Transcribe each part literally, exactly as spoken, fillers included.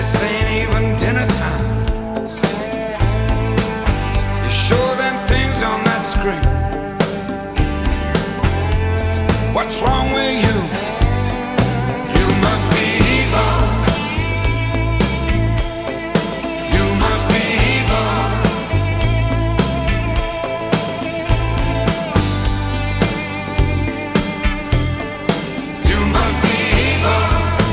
This ain't even dinner time. You show them things on that screen. What's wrong with you? You must be evil. You must be evil. You must be evil.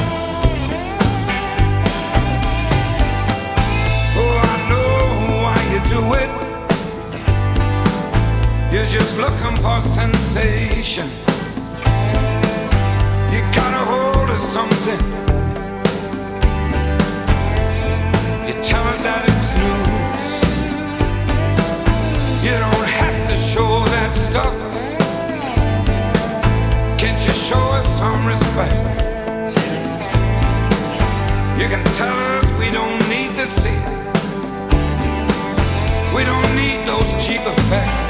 Oh, I know why you do it. You're just looking for sensation. You got a hold of something. You tell us that it's news. You don't have to show that stuff. Can't you show us some respect? You can tell us we don't need to see it. We don't need those cheap effects.